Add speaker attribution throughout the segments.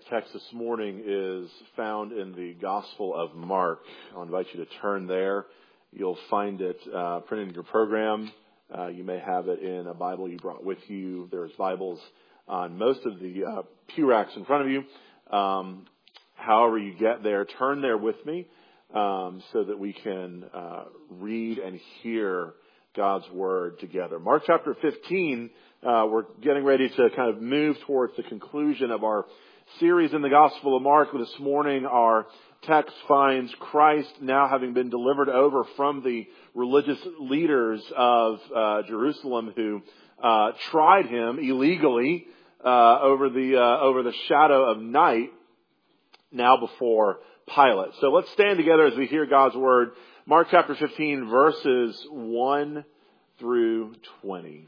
Speaker 1: text this morning is found in the Gospel of Mark. I'll invite you to turn there. You'll find it printed in your program. You may have it in a Bible you brought with you. There's Bibles on most of the pew racks in front of you. However you get there, turn there with me so that we can read and hear God's Word together. Mark chapter 15, we're getting ready to kind of move towards the conclusion of our series in the Gospel of Mark. This morning, our text finds Christ now having been delivered over from the religious leaders of Jerusalem who tried him illegally over the shadow of night, now before Pilate. So let's stand together as we hear God's Word. Mark chapter 15, verses 1 through 20.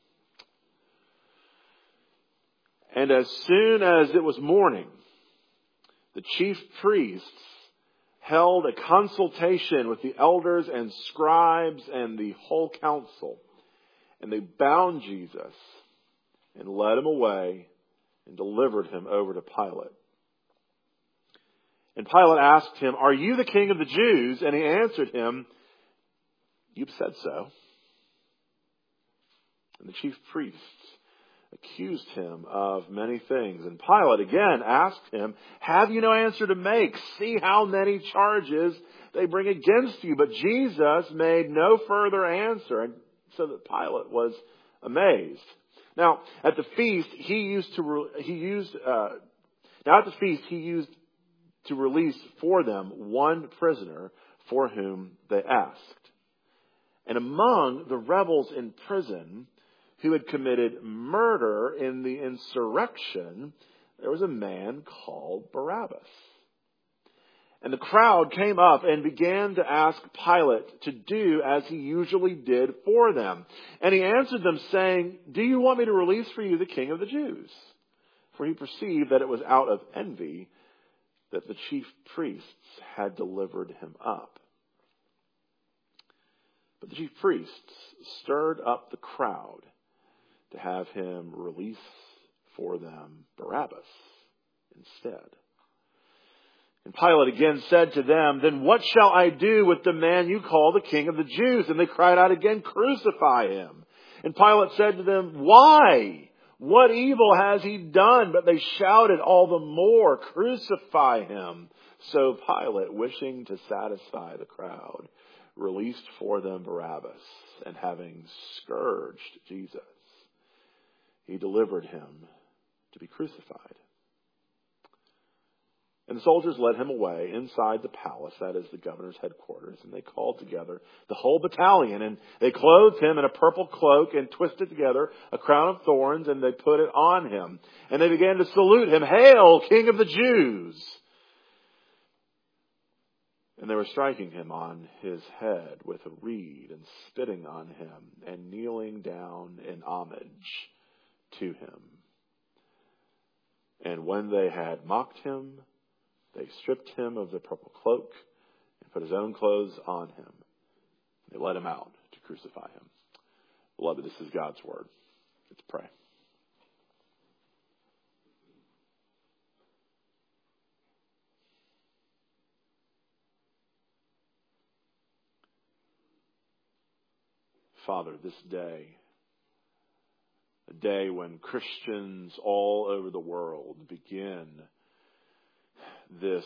Speaker 1: And as soon as it was morning, the chief priests held a consultation with the elders and scribes and the whole council. And they bound Jesus and led him away and delivered him over to Pilate. And Pilate asked him, "Are you the king of the Jews?" And he answered him, "You've said so." And the chief priests accused him of many things. And Pilate again asked him, "Have you no answer to make? See how many charges they bring against you." But Jesus made no further answer, and so that Pilate was amazed. Now at the feast he used to release for them one prisoner for whom they asked. And among the rebels in prison who had committed murder in the insurrection, there was a man called Barabbas. And the crowd came up and began to ask Pilate to do as he usually did for them. And he answered them saying, "Do you want me to release for you the king of the Jews?" For he perceived that it was out of envy that the chief priests had delivered him up. But the chief priests stirred up the crowd to have him release for them Barabbas instead. And Pilate again said to them, "Then what shall I do with the man you call the king of the Jews?" And they cried out again, "Crucify him." And Pilate said to them, "Why? What evil has he done?" But they shouted all the more, "Crucify him." So Pilate, wishing to satisfy the crowd, released for them Barabbas, and having scourged Jesus, he delivered him to be crucified. And the soldiers led him away inside the palace, that is the governor's headquarters, and they called together the whole battalion, and they clothed him in a purple cloak and twisted together a crown of thorns, and they put it on him. And they began to salute him, "Hail, King of the Jews!" And they were striking him on his head with a reed and spitting on him and kneeling down in homage to him. And when they had mocked him, they stripped him of the purple cloak and put his own clothes on him. They led him out to crucify him. Beloved, this is God's Word. Let's pray. Father, this day, a day when Christians all over the world begin this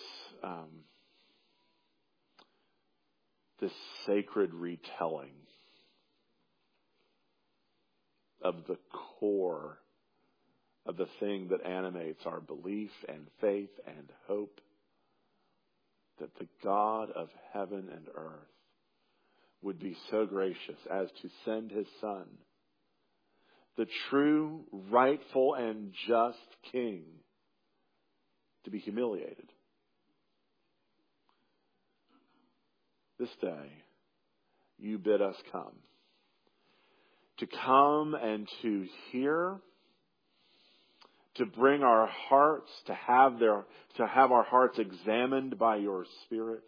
Speaker 1: sacred retelling of the core of the thing that animates our belief and faith and hope, that the God of heaven and earth would be so gracious as to send his Son, the true, rightful, and just King, to be humiliated. This day, you bid us come. To come and to hear, to bring our hearts, to have our hearts examined by your Spirit,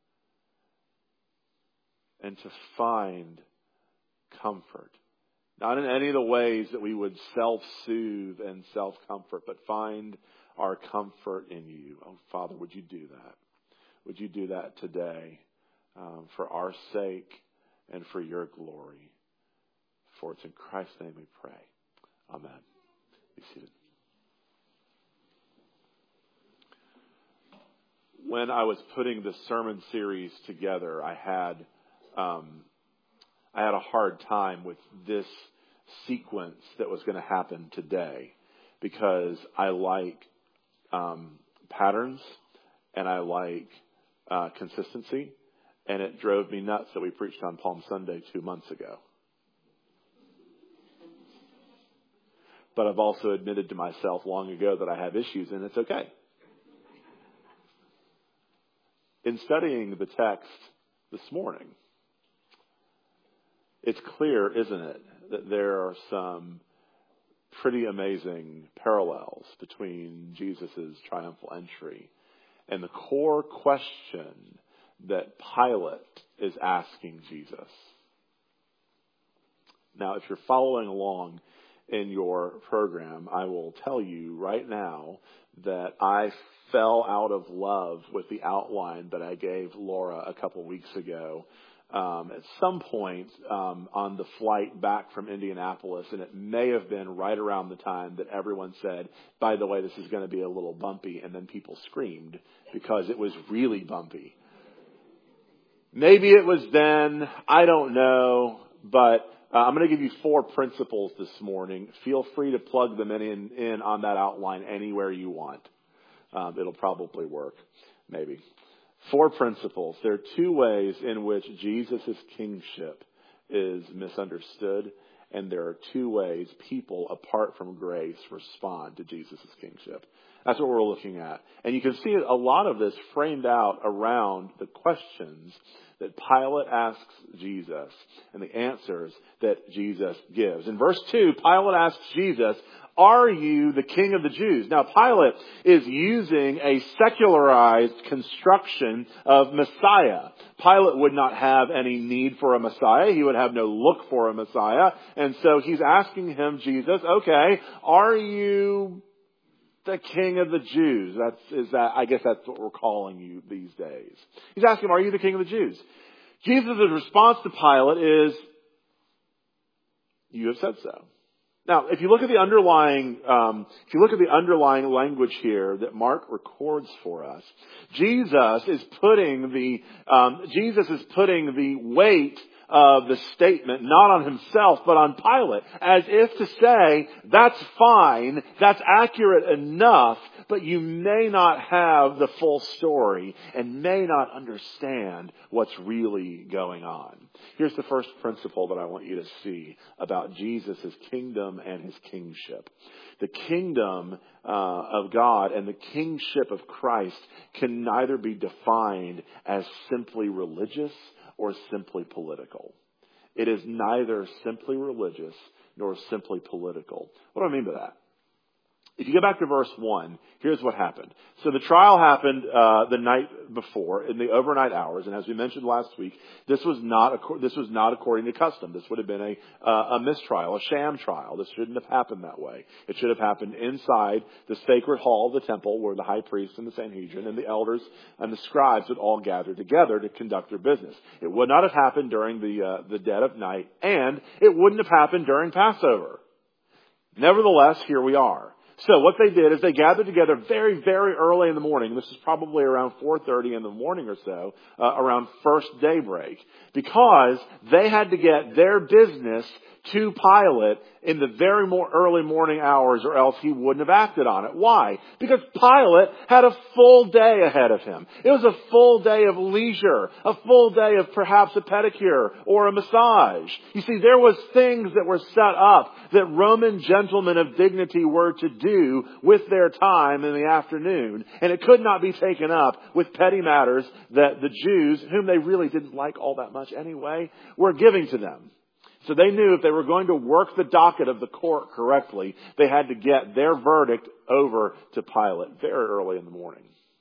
Speaker 1: and to find comfort. Not in any of the ways that we would self-soothe and self-comfort, but find our comfort in you. Oh, Father, would you do that? Would you do that today for our sake and for your glory? For it's in Christ's name we pray. Amen. Be seated. When I was putting the sermon series together, I had a hard time with this sequence that was going to happen today, because I like patterns and I like consistency, and it drove me nuts that we preached on Palm Sunday 2 months ago. But I've also admitted to myself long ago that I have issues, and it's okay. In studying the text this morning, it's clear, isn't it, that there are some pretty amazing parallels between Jesus' triumphal entry and the core question that Pilate is asking Jesus. Now, if you're following along in your program, I will tell you right now that I fell out of love with the outline that I gave Laura a couple weeks ago. At some point on the flight back from Indianapolis, and it may have been right around the time that everyone said, by the way, this is going to be a little bumpy, and then people screamed because it was really bumpy. Maybe it was then, I don't know, but I'm going to give you 4 principles this morning. Feel free to plug them in on that outline anywhere you want. It'll probably work, maybe. 4 principles. There are 2 ways in which Jesus' kingship is misunderstood, and there are 2 ways people, apart from grace, respond to Jesus' kingship. That's what we're looking at. And you can see a lot of this framed out around the questions that Pilate asks Jesus and the answers that Jesus gives. In verse 2, Pilate asks Jesus, "Are you the king of the Jews?" Now, Pilate is using a secularized construction of Messiah. Pilate would not have any need for a Messiah. He would have no look for a Messiah. And so he's asking him, Jesus, okay, are you the king of the Jews? I guess that's what we're calling you these days. He's asking him, are you the king of the Jews? Jesus' response to Pilate is, you have said so. Now, if you look at the underlying language here that Mark records for us, Jesus is putting the weight of the statement not on himself but on Pilate, as if to say, that's fine, that's accurate enough, but you may not have the full story and may not understand what's really going on. Here's the first principle that I want you to see about Jesus' kingdom and his kingship. The kingdom of God and the kingship of Christ can neither be defined as simply religious or simply political. It is neither simply religious nor simply political. What do I mean by that? If you go back to verse 1, here's what happened. So the trial happened the night before in the overnight hours, and as we mentioned last week, this was not according to custom. This would have been a mistrial, a sham trial. This shouldn't have happened that way. It should have happened inside the sacred hall of the temple, where the high priest and the Sanhedrin and the elders and the scribes would all gather together to conduct their business. It would not have happened during the dead of night, and it wouldn't have happened during Passover. Nevertheless, here we are. So what they did is they gathered together very, very early in the morning. This is probably around 4:30 in the morning or so, around first daybreak, because they had to get their business to Pilate in the very early morning hours, or else he wouldn't have acted on it. Why? Because Pilate had a full day ahead of him. It was a full day of leisure, a full day of perhaps a pedicure or a massage. You see, there was things that were set up that Roman gentlemen of dignity were to do with their time in the afternoon, and it could not be taken up with petty matters that the Jews, whom they really didn't like all that much anyway, were giving to them. So they knew if they were going to work the docket of the court correctly, they had to get their verdict over to Pilate very early in the morning.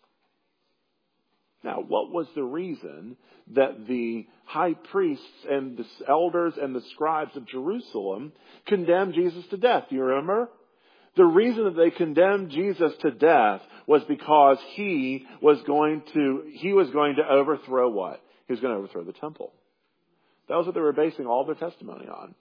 Speaker 1: Now, what was the reason that the high priests and the elders and the scribes of Jerusalem condemned Jesus to death? Do you remember? The reason that they condemned Jesus to death was because he was going to overthrow what? He was going to overthrow the temple. That was what they were basing all their testimony on.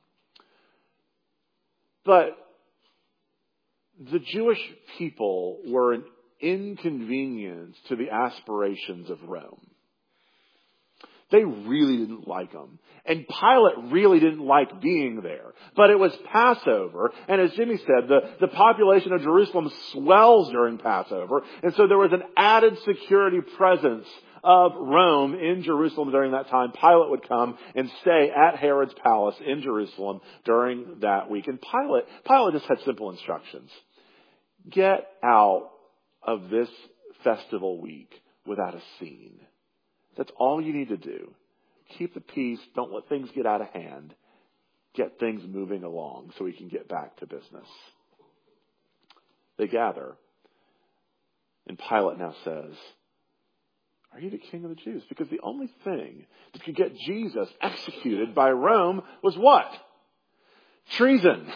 Speaker 1: But the Jewish people were an inconvenience to the aspirations of Rome. They really didn't like him. And Pilate really didn't like being there. But it was Passover. And as Jimmy said, the population of Jerusalem swells during Passover. And so there was an added security presence of Rome in Jerusalem during that time. Pilate would come and stay at Herod's palace in Jerusalem during that week. And Pilate just had simple instructions. Get out of this festival week without a scene. That's all you need to do. Keep the peace. Don't let things get out of hand. Get things moving along so we can get back to business. They gather. And Pilate now says, are you the king of the Jews? Because the only thing that could get Jesus executed by Rome was what? Treason.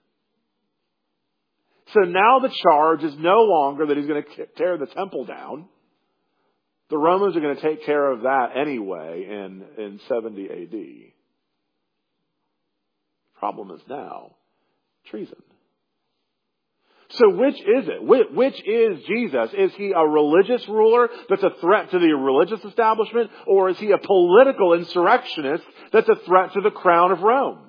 Speaker 1: So now the charge is no longer that he's going to tear the temple down. The Romans are going to take care of that anyway in 70 AD. Problem is now treason. So which is it? Which is Jesus? Is he a religious ruler that's a threat to the religious establishment? Or is he a political insurrectionist that's a threat to the crown of Rome?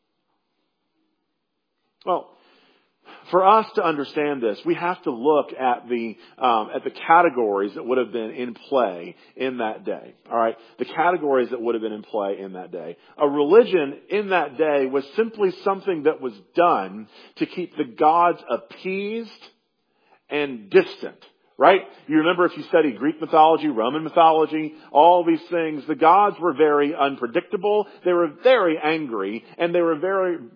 Speaker 1: Well, for us to understand this, we have to look at the categories that would have been in play in that day. All right, the categories that would have been in play in that day. A religion in that day was simply something that was done to keep the gods appeased and distant. Right? You remember if you study Greek mythology, Roman mythology, all these things, the gods were very unpredictable. They were very angry, and they were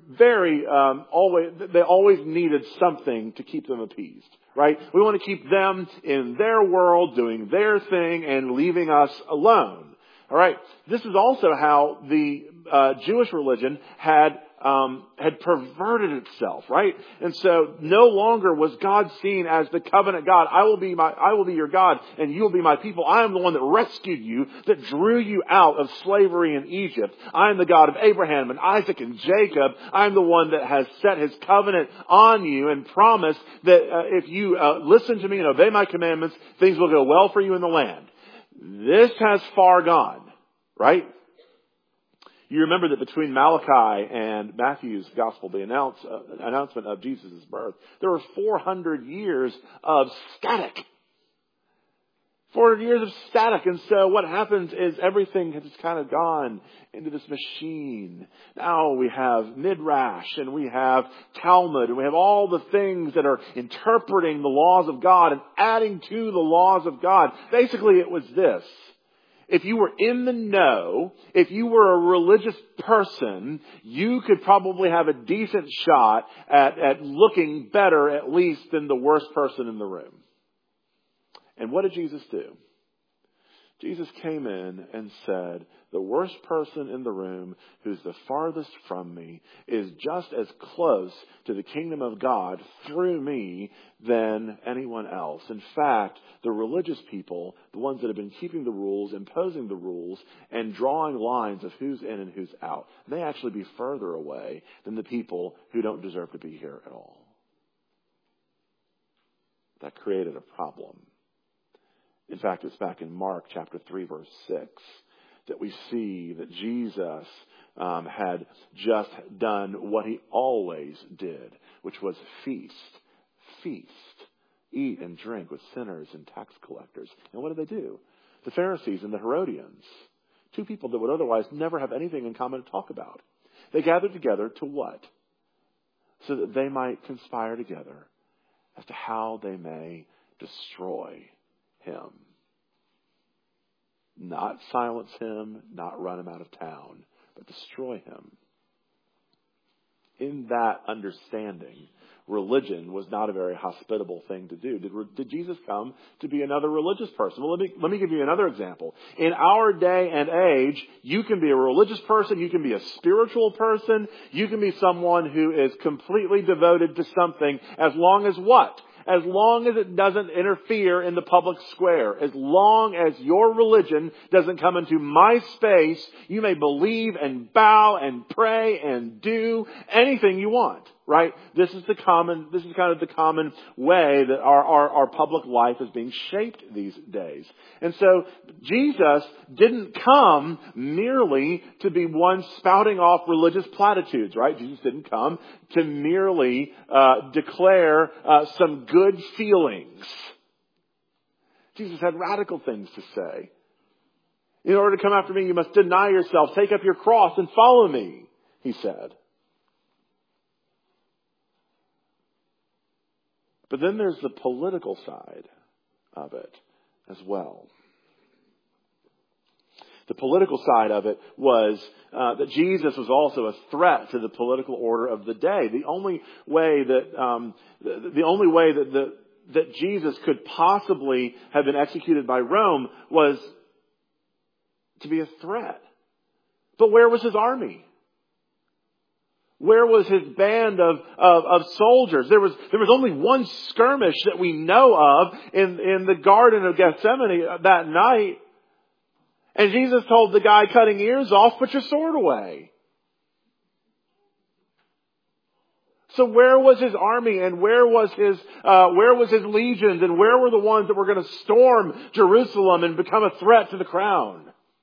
Speaker 1: they always needed something to keep them appeased. Right? We want to keep them in their world, doing their thing, and leaving us alone. All right? This is also how the Jewish religion had perverted itself, right? And so no longer was God seen as the covenant God. I will be your God and you will be my people. I am the one that rescued you, that drew you out of slavery in Egypt. I am the God of Abraham and Isaac and Jacob. I am the one that has set his covenant on you and promised that if you listen to me and obey my commandments, things will go well for you in the land. This has far gone, right? You remember that between Malachi and Matthew's gospel, the announcement of Jesus' birth, there were 400 years of static. 400 years of static. And so what happens is everything has kind of gone into this machine. Now we have Midrash and we have Talmud and we have all the things that are interpreting the laws of God and adding to the laws of God. Basically it was this. If you were in the know, if you were a religious person, you could probably have a decent shot at looking better, at least, than the worst person in the room. And what did Jesus do? Jesus came in and said, the worst person in the room, who's the farthest from me, is just as close to the kingdom of God through me than anyone else. In fact, the religious people, the ones that have been keeping the rules, imposing the rules, and drawing lines of who's in and who's out, may actually be further away than the people who don't deserve to be here at all. That created a problem. In fact, it's back in Mark chapter 3, verse 6, that we see that Jesus had just done what he always did, which was feast, eat and drink with sinners and tax collectors. And what did they do? The Pharisees and the Herodians, two people that would otherwise never have anything in common to talk about. They gathered together to what? So that they might conspire together as to how they may destroy him. Not silence him, not run him out of town, but destroy him. In that understanding religion was not a very hospitable thing to do. Did Jesus come to be another religious person? Well, let me give you another example. In our day and age, you can be a religious person, you can be a spiritual person, you can be someone who is completely devoted to something as long as what? As long as it doesn't interfere in the public square. As long as your religion doesn't come into my space, you may believe and bow and pray and do anything you want. Right? This is kind of the common way that our public life is being shaped these days. And so Jesus didn't come merely to be one spouting off religious platitudes, right? Jesus didn't come to merely declare some good feelings. Jesus had radical things to say. In order to come after me, you must deny yourself, take up your cross and follow me, he said. But then there's the political side of it as well. The political side of it was that Jesus was also a threat to the political order of the day. The only way that Jesus could possibly have been executed by Rome was to be a threat. But where was his army? Where was his band of soldiers? There was only one skirmish that we know of in the Garden of Gethsemane that night. And Jesus told the guy cutting ears off, put your sword away. So where was his army and where was his legions and where were the ones that were going to storm Jerusalem and become a threat to the crown?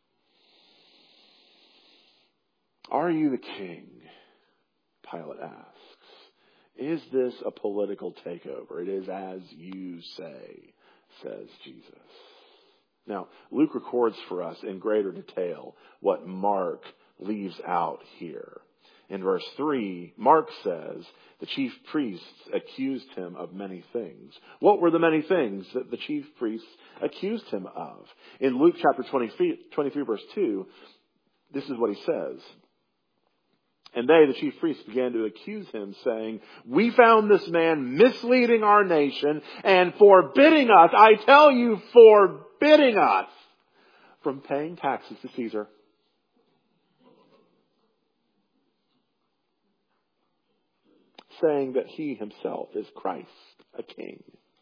Speaker 1: Are you the king? Pilate asks. Is this a political takeover? It is as you say, says Jesus. Now, Luke records for us in greater detail what Mark leaves out here. In verse 3, Mark says the chief priests accused him of many things. What were the many things that the chief priests accused him of? In Luke chapter 23 verse 2, this is what he says. And they, the chief priests, began to accuse him, saying, we found this man misleading our nation and forbidding us, I tell you, forbidding us from paying taxes to Caesar. Saying that he himself is Christ, a king.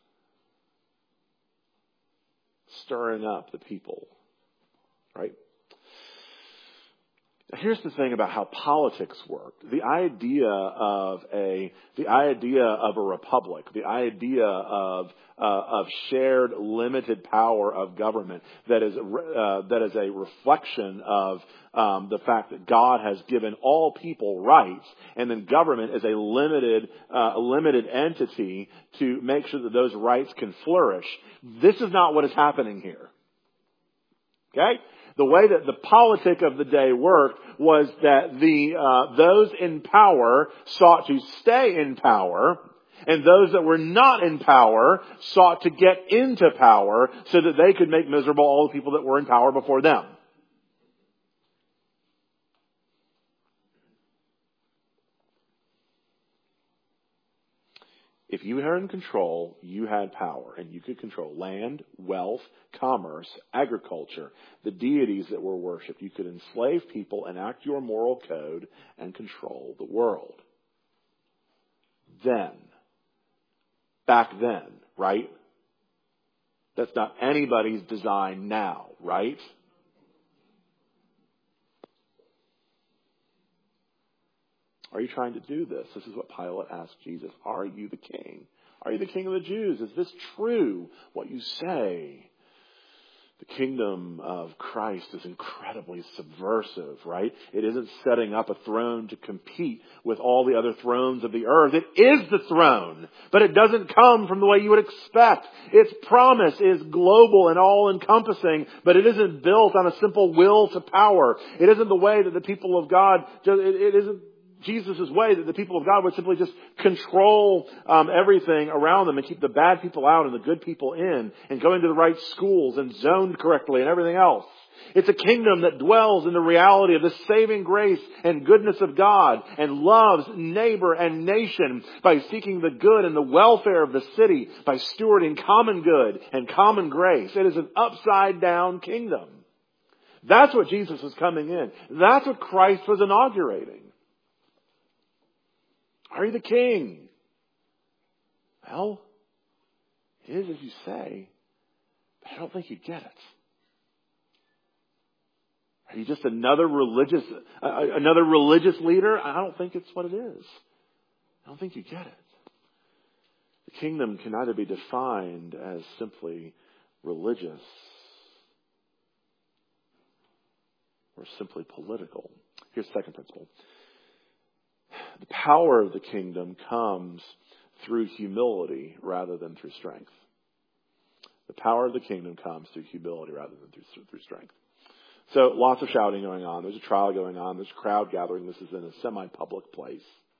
Speaker 1: Stirring up the people. Right? Here's the thing about how politics work. The idea of a republic, the idea of shared limited power of government that is a reflection of the fact that God has given all people rights, and then government is a limited entity to make sure that those rights can flourish. This is not what is happening here. Okay? The way that the politic of the day worked was that those in power sought to stay in power, and those that were not in power sought to get into power so that they could make miserable all the people that were in power before them. If you were in control, you had power, and you could control land, wealth, commerce, agriculture, the deities that were worshipped. You could enslave people, enact your moral code, and control the world. Back then, right? That's not anybody's design now, right? Are you trying to do this? This is what Pilate asked Jesus. Are you the king? Are you the king of the Jews? Is this true, what you say? The kingdom of Christ is incredibly subversive, right? It isn't setting up a throne to compete with all the other thrones of the earth. It is the throne, but it doesn't come from the way you would expect. Its promise is global and all-encompassing, but it isn't built on a simple will to power. It isn't the way that the people of God, it isn't Jesus' way, that the people of God would simply just control everything around them and keep the bad people out and the good people in, and go into the right schools and zoned correctly and everything else. It's a kingdom that dwells in the reality of the saving grace and goodness of God, and loves neighbor and nation by seeking the good and the welfare of the city, by stewarding common good and common grace. It is an upside down kingdom. That's what Jesus was coming in. That's what Christ was inaugurating. Are you the king? Well, it is as you say, but I don't think you get it. Are you just another religious leader? I don't think it's what it is. I don't think you get it. The kingdom can either be defined as simply religious or simply political. Here's the second principle. The power of the kingdom comes through humility rather than through strength. The power of the kingdom comes through humility rather than through strength. So lots of shouting going on. There's a trial going on. There's a crowd gathering. This is in a semi-public place.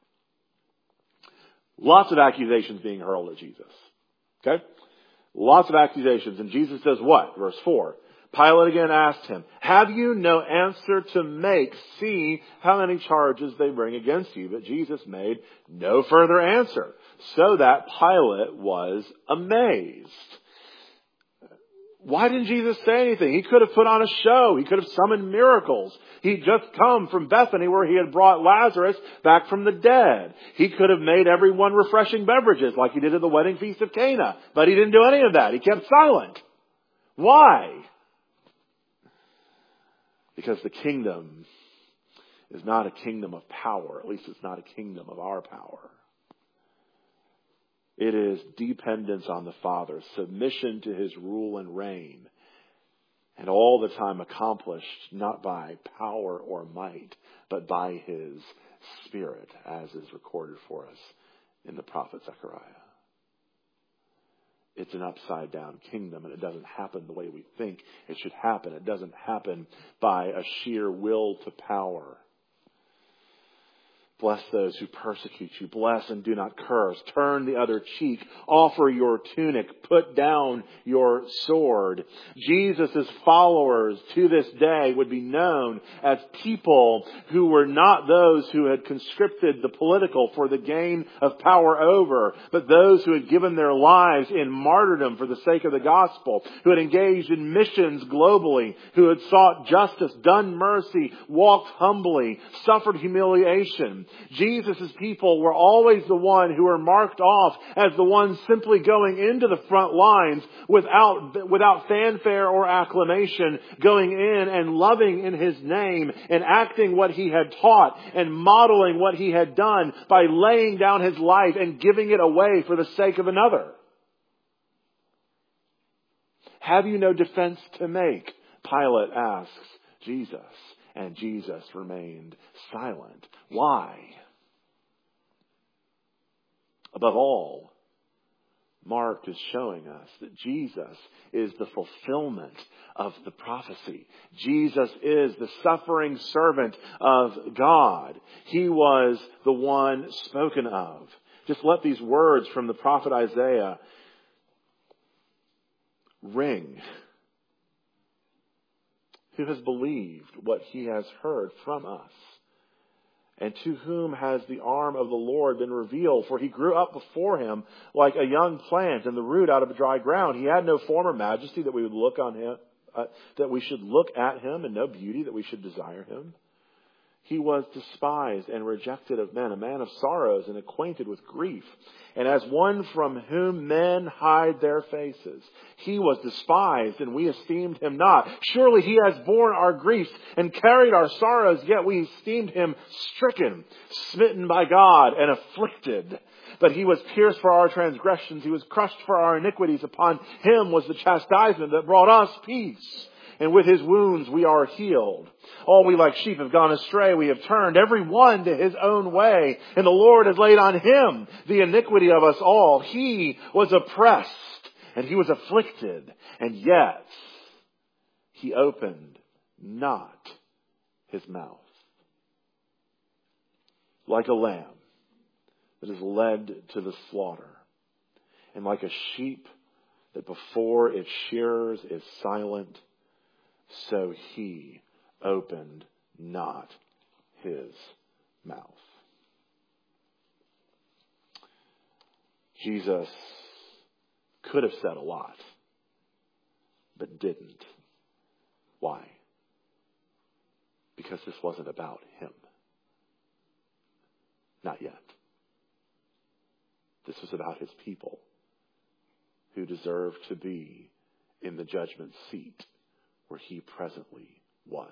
Speaker 1: Lots of accusations being hurled at Jesus. Okay? Lots of accusations. And Jesus says what? Verse 4. Pilate again asked him, have you no answer to make? See how many charges they bring against you. But Jesus made no further answer, so that Pilate was amazed. Why didn't Jesus say anything? He could have put on a show. He could have summoned miracles. He'd just come from Bethany where he had brought Lazarus back from the dead. He could have made everyone refreshing beverages like he did at the wedding feast of Cana. But he didn't do any of that. He kept silent. Why? Because the kingdom is not a kingdom of power. At least it's not a kingdom of our power. It is dependence on the Father, submission to His rule and reign, and all the time accomplished not by power or might, but by His Spirit, as is recorded for us in the prophet Zechariah. It's an upside down kingdom, and it doesn't happen the way we think it should happen. It doesn't happen by a sheer will to power. Bless those who persecute you. Bless and do not curse. Turn the other cheek. Offer your tunic. Put down your sword. Jesus' followers to this day would be known as people who were not those who had conscripted the political for the gain of power over, but those who had given their lives in martyrdom for the sake of the gospel, who had engaged in missions globally, who had sought justice, done mercy, walked humbly, suffered humiliation. Jesus' people were always the one who were marked off as the ones simply going into the front lines without fanfare or acclamation, going in and loving in His name and acting what He had taught and modeling what He had done by laying down His life and giving it away for the sake of another. Have you no defense to make? Pilate asks Jesus. And Jesus remained silent. Why? Above all, Mark is showing us that Jesus is the fulfillment of the prophecy. Jesus is the suffering servant of God. He was the one spoken of. Just let these words from the prophet Isaiah ring. Who has believed what he has heard from us? And to whom has the arm of the Lord been revealed? For he grew up before him like a young plant and the root out of a dry ground. He had no form or majesty that we would look on him, that we should look at him, and no beauty that we should desire him. He was despised and rejected of men, a man of sorrows and acquainted with grief. And as one from whom men hide their faces, he was despised and we esteemed him not. Surely he has borne our griefs and carried our sorrows, yet we esteemed him stricken, smitten by God, and afflicted. But he was pierced for our transgressions. He was crushed for our iniquities. Upon him was the chastisement that brought us peace. And with his wounds we are healed. All we like sheep have gone astray. We have turned every one to his own way. And the Lord has laid on him the iniquity of us all. He was oppressed and he was afflicted. And yet he opened not his mouth. like a lamb that is led to the slaughter, and like a sheep that before its shearers is silent, so he opened not his mouth. Jesus could have said a lot, but didn't. Why? Because this wasn't about him. Not yet. This was about his people who deserve to be in the judgment seat where he presently was.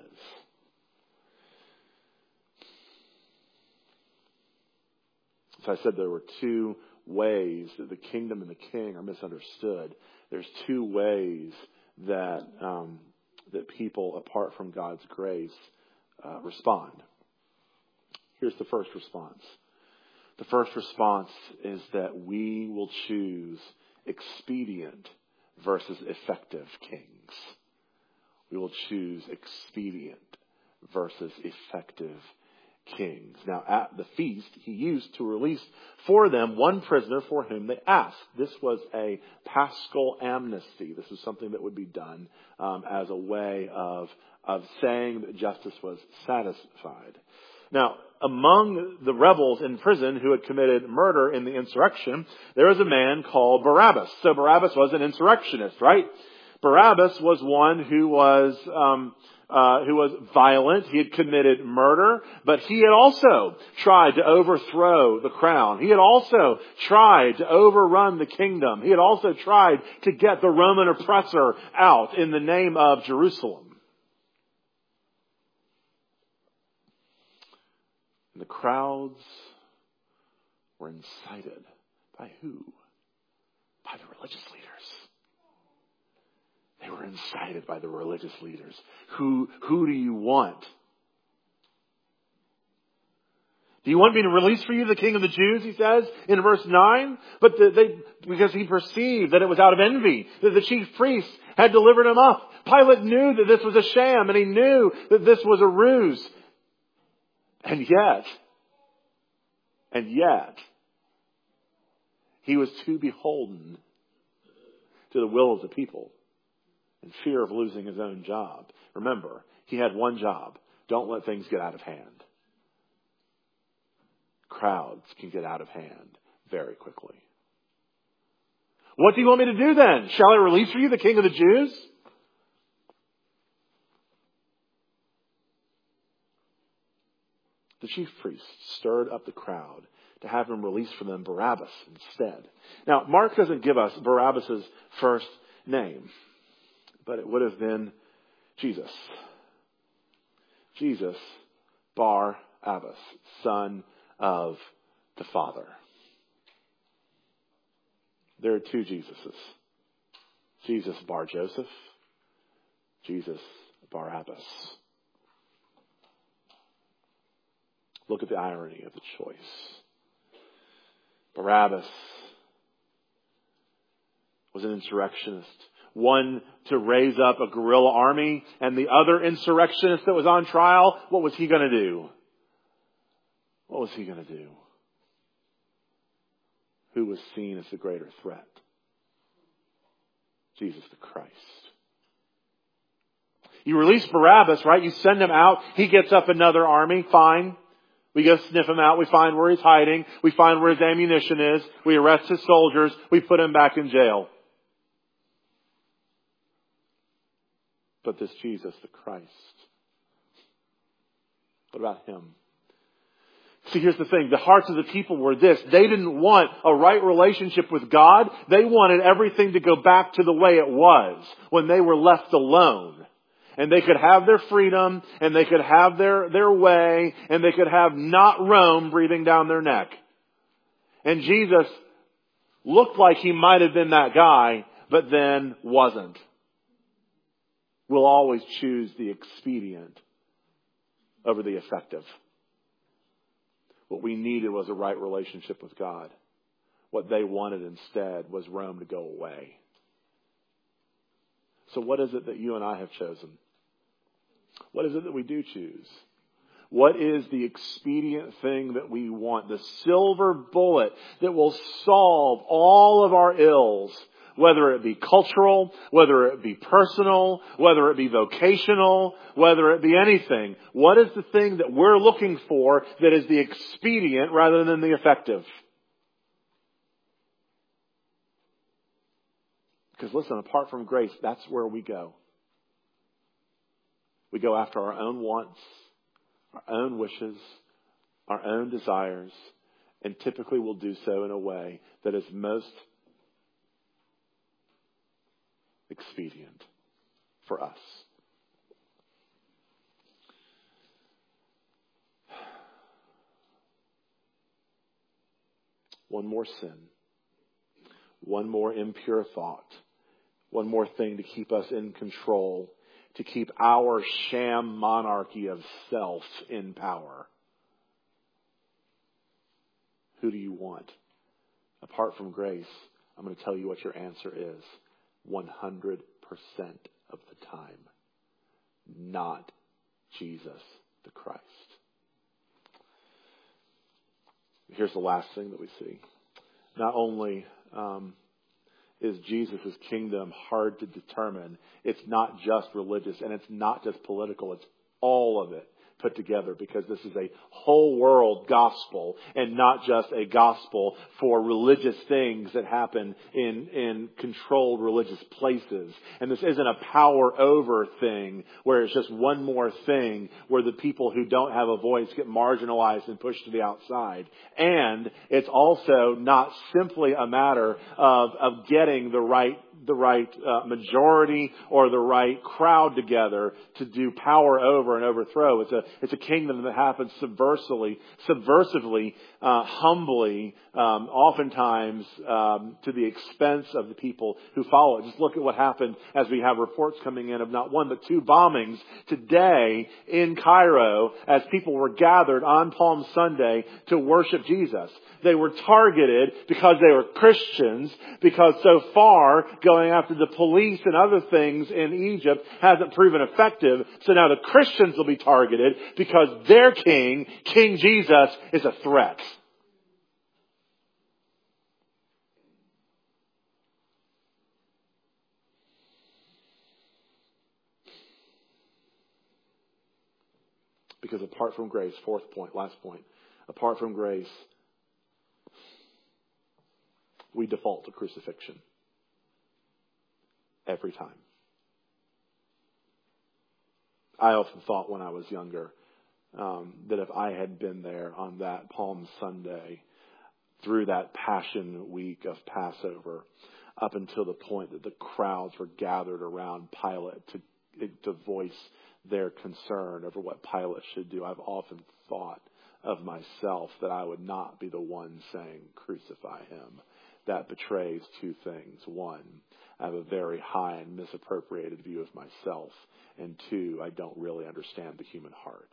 Speaker 1: So I said there were two ways that the kingdom and the king are misunderstood. There's two ways that that people, apart from God's grace, respond. Here's the first response. The first response is that we will choose expedient versus effective kings. We will choose expedient versus effective kings. Now, at the feast, he used to release for them one prisoner for whom they asked. This was a paschal amnesty. This was something that would be done as a way of saying that justice was satisfied. Now, among the rebels in prison who had committed murder in the insurrection, there was a man called Barabbas. So Barabbas was an insurrectionist, right? Barabbas was one who was violent. He had committed murder, but he had also tried to overthrow the crown. He had also tried to overrun the kingdom. He had also tried to get the Roman oppressor out in the name of Jerusalem. And the crowds were incited by who? By the religious leaders. They were incited by the religious leaders. Who do you want? Do you want me to release for you the King of the Jews, he says in verse 9? But because he perceived that it was out of envy, that the chief priests had delivered him up. Pilate knew that this was a sham, and he knew that this was a ruse. And yet, he was too beholden to the will of the people in fear of losing his own job. Remember, he had one job. Don't let things get out of hand. Crowds can get out of hand very quickly. What do you want me to do then? Shall I release for you the King of the Jews? The chief priests stirred up the crowd to have him release for them Barabbas instead. Now, Mark doesn't give us Barabbas' first name, but it would have been Jesus. Jesus Bar Abbas, son of the Father. There are two Jesuses. Jesus Bar Joseph, Jesus Barabbas. Look at the irony of the choice. Barabbas was an insurrectionist, one to raise up a guerrilla army, and the other insurrectionist that was on trial, what was he going to do? What was he going to do? Who was seen as the greater threat? Jesus the Christ. You release Barabbas, right? You send him out. He gets up another army. Fine. We go sniff him out. We find where he's hiding. We find where his ammunition is. We arrest his soldiers. We put him back in jail. But this Jesus, the Christ, what about him? See, here's the thing. The hearts of the people were this. They didn't want a right relationship with God. They wanted everything to go back to the way it was when they were left alone. And they could have their freedom, and they could have their way, and they could have not Rome breathing down their neck. And Jesus looked like he might have been that guy, but then wasn't. We'll always choose the expedient over the effective. What we needed was a right relationship with God. What they wanted instead was Rome to go away. So what is it that you and I have chosen? What is it that we do choose? What is the expedient thing that we want? The silver bullet that will solve all of our ills, whether it be cultural, whether it be personal, whether it be vocational, whether it be anything. What is the thing that we're looking for that is the expedient rather than the effective? Because listen, apart from grace, that's where we go. We go after our own wants, our own wishes, our own desires, and typically we'll do so in a way that is most expedient for us. One more sin, one more impure thought, one more thing to keep us in control, to keep our sham monarchy of self in power. Who do you want? Apart from grace, I'm going to tell you what your answer is. 100% of the time. Not Jesus the Christ. Here's the last thing that we see. Not only is Jesus' kingdom hard to determine, it's not just religious and it's not just political, it's all of it put together, because this is a whole world gospel and not just a gospel for religious things that happen in controlled religious places. And this isn't a power over thing where it's just one more thing where the people who don't have a voice get marginalized and pushed to the outside. And it's also not simply a matter of getting the right majority or the right crowd together to do power over and overthrow. It's a kingdom that happens subversively, humbly, oftentimes to the expense of the people who follow it. Just look at what happened as we have reports coming in of not one but two bombings today in Cairo as people were gathered on Palm Sunday to worship Jesus. They were targeted because they were Christians, because so far going after the police and other things in Egypt hasn't proven effective. So now the Christians will be targeted because their king, King Jesus, is a threat. Because apart from grace, last point, apart from grace, we default to crucifixion. Every time. I often thought when I was younger that if I had been there on that Palm Sunday through that Passion Week of Passover up until the point that the crowds were gathered around Pilate to voice their concern over what Pilate should do, I've often thought of myself that I would not be the one saying, "Crucify him." That betrays two things. One, I have a very high and misappropriated view of myself. And two, I don't really understand the human heart.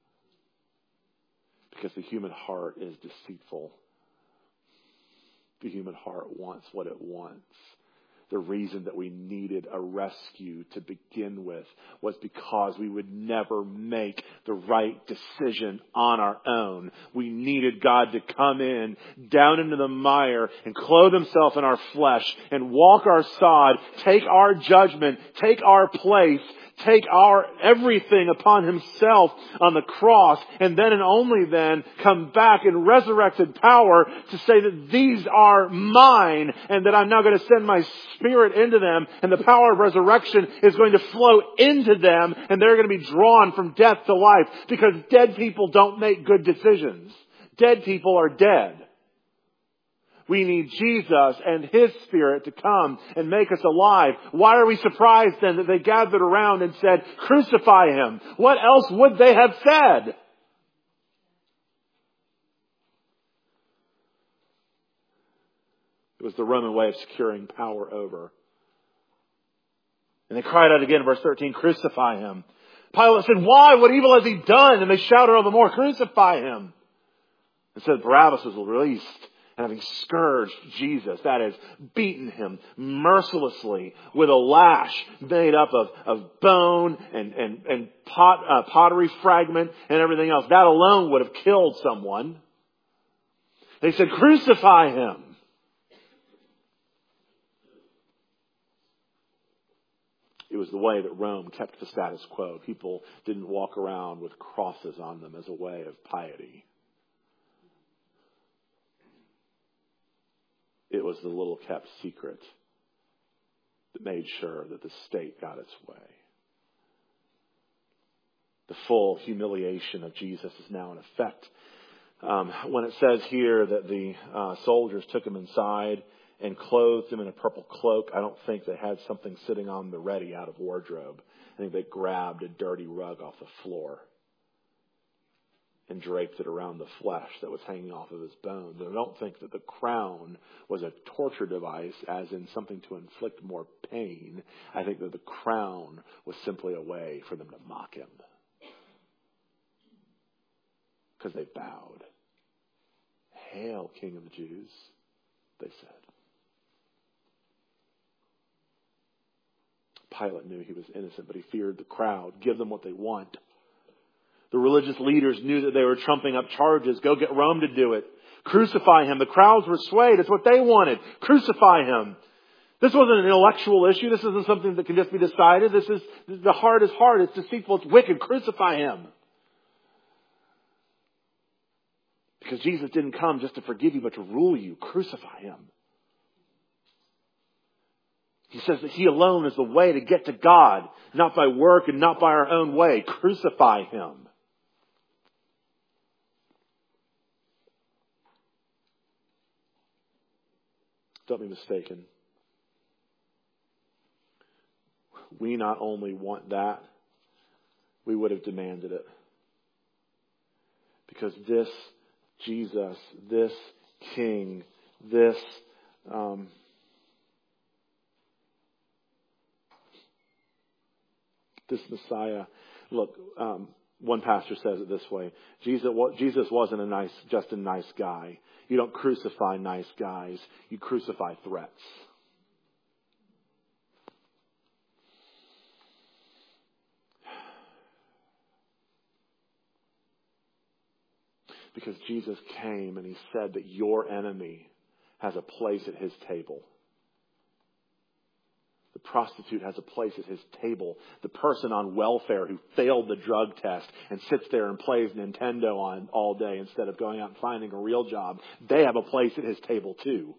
Speaker 1: Because the human heart is deceitful. The human heart wants what it wants. The reason that we needed a rescue to begin with was because we would never make the right decision on our own. We needed God to come in, down into the mire, and clothe himself in our flesh, and walk our sod, take our judgment, take our place, take our everything upon himself on the cross, and then and only then come back in resurrected power to say that these are mine, and that I'm now going to send my Spirit into them, and the power of resurrection is going to flow into them, and they're going to be drawn from death to life, because dead people don't make good decisions. Dead people are dead. We need Jesus and his Spirit to come and make us alive. Why are we surprised then that they gathered around and said, "Crucify him"? What else would they have said? It was the Roman way of securing power over. And they cried out again in verse 13, "Crucify him." Pilate said, "Why? What evil has he done?" And they shouted all the more, "Crucify him." And said Barabbas was released. And having scourged Jesus, that is, beaten him mercilessly with a lash made up of bone and pottery fragment and everything else, that alone would have killed someone. They said, crucify him. It was the way that Rome kept the status quo. People didn't walk around with crosses on them as a way of piety. It was the little kept secret that made sure that the state got its way. The full humiliation of Jesus is now in effect. When it says here that the soldiers took him inside and clothed him in a purple cloak, I don't think they had something sitting on the ready out of wardrobe. I think they grabbed a dirty rug off the floor and draped it around the flesh that was hanging off of his bones. And I don't think that the crown was a torture device, as in something to inflict more pain. I think that the crown was simply a way for them to mock him. Because they bowed. Hail, King of the Jews, they said. Pilate knew he was innocent, but he feared the crowd. Give them what they want. The religious leaders knew that they were trumping up charges. Go get Rome to do it. Crucify him. The crowds were swayed. It's what they wanted. Crucify him. This wasn't an intellectual issue. This isn't something that can just be decided. The heart is hard. It's deceitful. It's wicked. Crucify him. Because Jesus didn't come just to forgive you, but to rule you. Crucify him. He says that he alone is the way to get to God, not by work and not by our own way. Crucify him. Don't be mistaken. We not only want that, we would have demanded it. Because this Jesus, this King, this Messiah. Look, one pastor says it this way: Jesus wasn't just a nice guy. You don't crucify nice guys. You crucify threats. Because Jesus came and he said that your enemy has a place at his table. The prostitute has a place at his table. The person on welfare who failed the drug test and sits there and plays Nintendo on all day instead of going out and finding a real job, they have a place at his table too.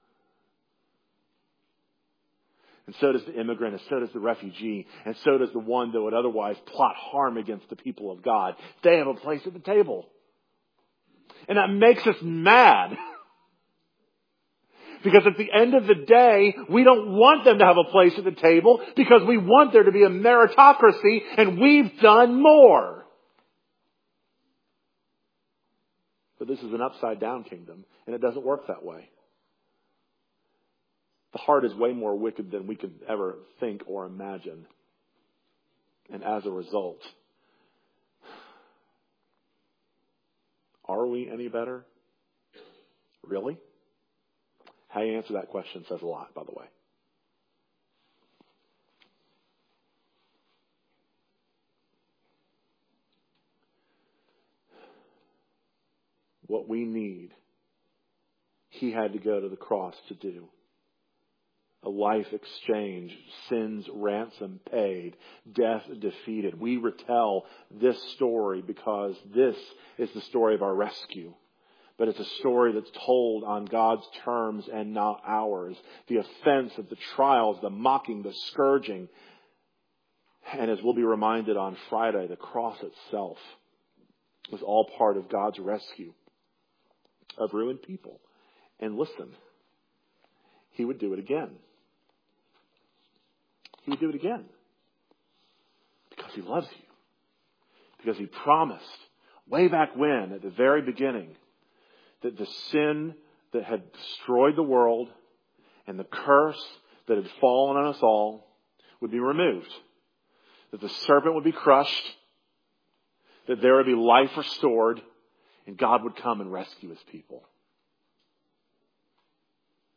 Speaker 1: And so does the immigrant, and so does the refugee, and so does the one that would otherwise plot harm against the people of God. They have a place at the table. And that makes us mad. Because at the end of the day, we don't want them to have a place at the table because we want there to be a meritocracy and we've done more. But this is an upside down kingdom and it doesn't work that way. The heart is way more wicked than we could ever think or imagine. And as a result, are we any better? Really? How you answer that question says a lot, by the way. What we need, he had to go to the cross to do. A life exchanged, sins ransom paid, death defeated. We retell this story because this is the story of our rescue. But it's a story that's told on God's terms and not ours. The offense of the trials, the mocking, the scourging. And as we'll be reminded on Friday, the cross itself was all part of God's rescue of ruined people. And listen, he would do it again. He would do it again. Because he loves you. Because he promised way back when, at the very beginning, that the sin that had destroyed the world and the curse that had fallen on us all would be removed. That the serpent would be crushed. That there would be life restored. And God would come and rescue his people.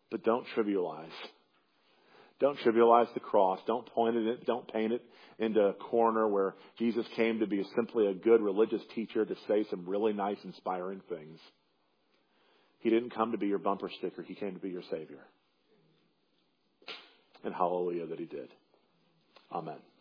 Speaker 1: But don't trivialize. Don't trivialize the cross. Don't paint it into a corner where Jesus came to be simply a good religious teacher to say some really nice, inspiring things. He didn't come to be your bumper sticker. He came to be your Savior. And hallelujah that He did. Amen.